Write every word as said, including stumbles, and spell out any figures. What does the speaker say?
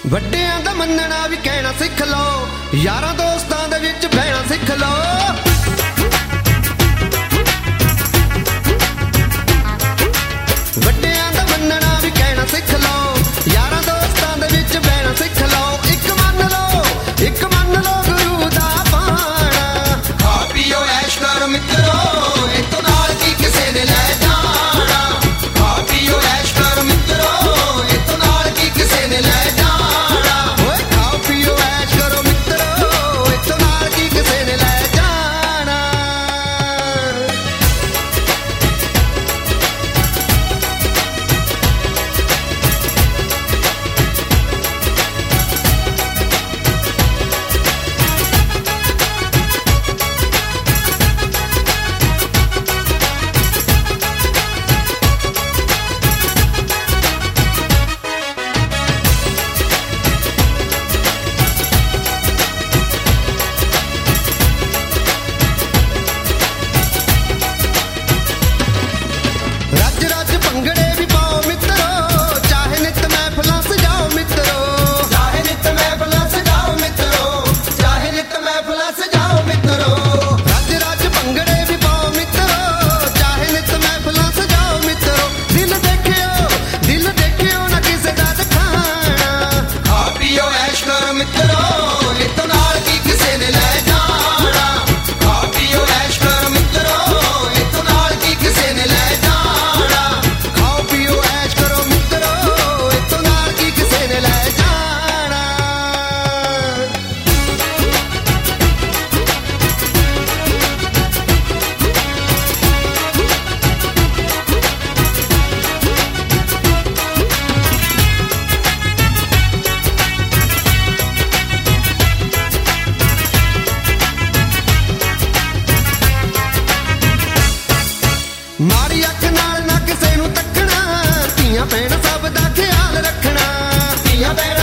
ਵੱਡਿਆਂ ਦਾ ਮੰਨਣਾ ਵੀ ਕਹਿਣਾ ਸਿੱਖ ਲਓ, ਯਾਰਾਂ ਦੋਸਤਾਂ ਦੇ ਵਿੱਚ ਬਹਿਣਾ ਸਿੱਖ ਲਓ। ਵੱਡਿਆਂ ਦਾ ਮੰਨਣਾ ਵੀ ਕਹਿਣਾ ਸਿੱਖ ਲਓ, ਯਾਰਾਂ ਦੋਸਤਾਂ ਦੇ ਵਿੱਚ ਬਹਿਣਾ ਸਿੱਖ ਲਓ। ਇੱਕ ਮੰਨ ਲਓ, ਇੱਕ ਮੰਨ ਲਓ ਗੁਰੂ ਦਾ ਬਾਣਾ, ਖਾ ਪੀਓ ਐਸ਼ ਕਰ ਮਿੱਤਰੋ, ਇਤੋਂ ਨਾਲ ਕੀ ਕਿਸੇ ਨੇ ਲੈ ਜਾਣਾ। ਖਾ ਪੀਓ ਐਸ਼ ਕਰ ਮਿੱਤਰੋ, ਇਤੋਂ ਨਾਲ ਕੀ ਕਿਸੇ ਨੇ ਲੈ ਜਾਣਾ। ਓਏ ਖਾਓ ਪੀਓ ਐਸ਼ ਕਰੋ ਮਿੱਤਰੋ, ਇਤੋਂ ਨਾਲ ਕੀ ਕਿਸੇ ਨੇ ਲੈ ਜਾਣਾ। ਰੱਜ ਰੱਜ ਭੰਗੜੇ ਵੀ ਪਾਓ ਮਿੱਤਰੋ, ਚਾਹੇ ਨਿੱਤ ਮਹਿਫਲਾਂ ਸਜਾਓ ਮਿੱਤਰੋ, ਚਾਹੇ ਨਿੱਤ ਮਹਿਫਲਾਂ ਸਜਾਓ ਮਿੱਤਰੋ, ਚਾਹੇ ਨਿੱਤ ਮਹਿਫਲਾਂ ਸਜਾਓ ਮਿੱਤਰੋ। ਰੱਜ ਰੱਜ ਭੰਗੜੇ ਵੀ ਪਾਓ ਮਿੱਤਰੋ, ਚਾਹੇ ਨਿੱਤ ਮਹਿਫਲਾਂ ਸਜਾਓ ਮਿੱਤਰੋ। ਦਿਲ ਦੇਖਿਓ, ਦਿਲ ਦੇਖਿਓ ਨਾ ਕਿਸੇ ਦਾ ਦਿਖਾਣਾ, ਖਾ ਪੀਓ ਐਸ਼ ਕਰ ਮਿੱਤਰੋ, ਇਤੋਂ ਨਾਲ ਕੀ ਕਿਸੇ ਨੇ ਲੈ ਜਾਣਾ। ਖਾ ਪੀਓ ਐਸ਼ ਕਰ ਮਿੱਤਰੋ, ਇਤੋਂ ਨਾਲ ਕੀ ਕਿਸੇ ਨੇ ਲੈ ਜਾਣਾ। ਖਾਓ ਪੀਓ ਐਸ਼ ਕਰੋ ਮਿੱਤਰੋ, ਇਤੋਂ ਨਾਲ ਕੀ ਕਿਸੇ ਨੇ ਲੈ ਜਾਣਾ। ਮਾੜੀ ਅੱਖ ਨਾਲ ਨਾ ਕਿਸੇ ਨੂੰ ਤੱਕਣਾ, ਧੀਆਂ ਭੈਣਾਂ ਸਭ ਦਾ ਖਿਆਲ ਰੱਖਣਾ। ਧੀਆਂ ਭੈਣਾਂ